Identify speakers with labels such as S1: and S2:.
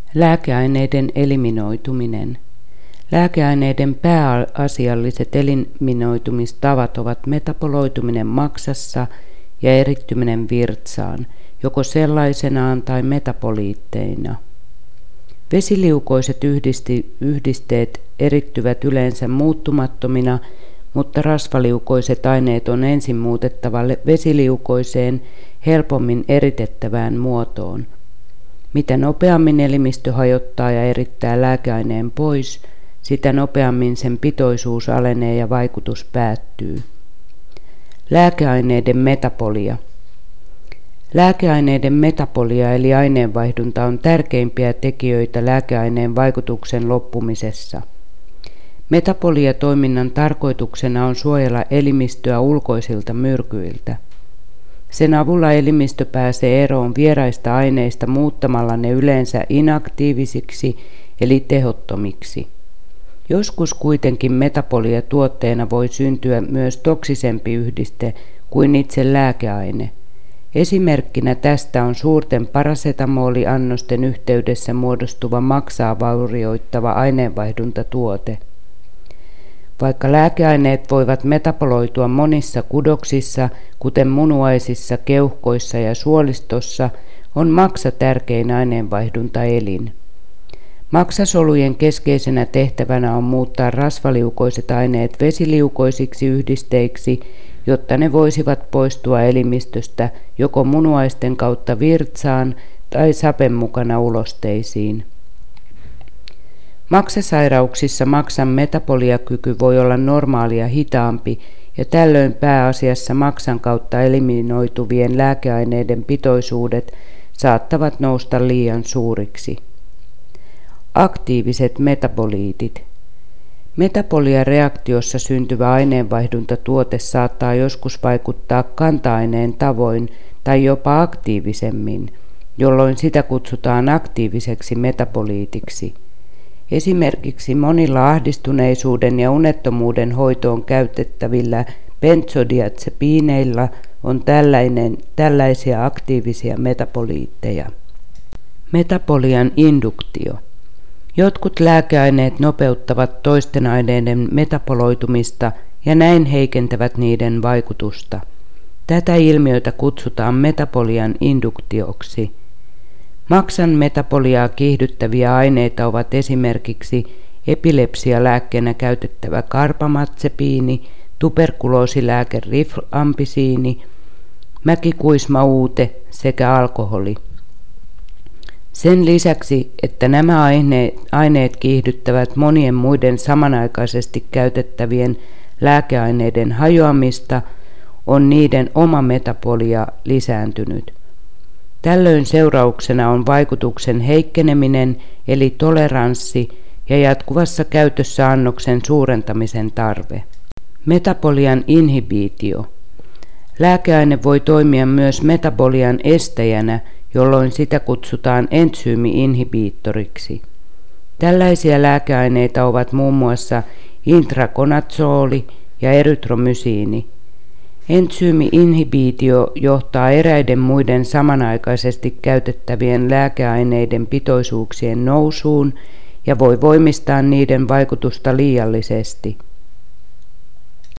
S1: Lääkeaineiden eliminoituminen. Lääkeaineiden pääasialliset eliminoitumistavat ovat metaboloituminen maksassa ja erittyminen virtsaan, joko sellaisenaan tai metaboliitteina. Vesiliukoiset yhdisteet erittyvät yleensä muuttumattomina, mutta rasvaliukoiset aineet on ensin muutettava vesiliukoiseen, helpommin eritettävään muotoon. Mitä nopeammin elimistö hajottaa ja erittää lääkeaineen pois, sitä nopeammin sen pitoisuus alenee ja vaikutus päättyy. Lääkeaineiden metabolia. Lääkeaineiden metabolia eli aineenvaihdunta on tärkeimpiä tekijöitä lääkeaineen vaikutuksen loppumisessa. Metabolia-toiminnan tarkoituksena on suojella elimistöä ulkoisilta myrkyiltä. Sen avulla elimistö pääsee eroon vieraista aineista muuttamalla ne yleensä inaktiivisiksi eli tehottomiksi. Joskus kuitenkin metabolia-tuotteena voi syntyä myös toksisempi yhdiste kuin itse lääkeaine. Esimerkkinä tästä on suurten parasetamoliannosten yhteydessä muodostuva maksaa vaurioittava aineenvaihduntatuote. Vaikka lääkeaineet voivat metaboloitua monissa kudoksissa, kuten munuaisissa, keuhkoissa ja suolistossa, on maksa tärkein aineenvaihduntaelin. Maksasolujen keskeisenä tehtävänä on muuttaa rasvaliukoiset aineet vesiliukoisiksi yhdisteiksi, jotta ne voisivat poistua elimistöstä joko munuaisten kautta virtsaan tai sapen mukana ulosteisiin. Maksasairauksissa maksan metaboliakyky voi olla normaalia hitaampi ja tällöin pääasiassa maksan kautta eliminoituvien lääkeaineiden pitoisuudet saattavat nousta liian suuriksi. Aktiiviset metaboliitit. Metabolia-reaktiossa syntyvä aineenvaihduntatuote saattaa joskus vaikuttaa kanta-aineen tavoin tai jopa aktiivisemmin, jolloin sitä kutsutaan aktiiviseksi metaboliitiksi. Esimerkiksi monilla ahdistuneisuuden ja unettomuuden hoitoon käytettävillä benzodiazepiineilla on tällaisia aktiivisia metaboliitteja. Metabolian induktio. Jotkut lääkeaineet nopeuttavat toisten aineiden metaboloitumista ja näin heikentävät niiden vaikutusta. Tätä ilmiötä kutsutaan metabolian induktioksi. Maksan metaboliaa kiihdyttäviä aineita ovat esimerkiksi epilepsialääkkeenä käytettävä karbamazepini, tuberkuloosilääke rifampisiini, mäkikuismauute sekä alkoholi. Sen lisäksi, että nämä aineet kiihdyttävät monien muiden samanaikaisesti käytettävien lääkeaineiden hajoamista, on niiden oma metabolia lisääntynyt. Tällöin seurauksena on vaikutuksen heikkeneminen eli toleranssi ja jatkuvassa käytössä annoksen suurentamisen tarve. Metabolian inhibiitio. Lääkeaine voi toimia myös metabolian estäjänä, jolloin sitä kutsutaan entsyymi-inhibiittoriksi. Tällaisia lääkeaineita ovat muun muassa intrakonazooli ja erytromysiini. Entsyymi-inhibiitio johtaa eräiden muiden samanaikaisesti käytettävien lääkeaineiden pitoisuuksien nousuun ja voi voimistaa niiden vaikutusta liiallisesti.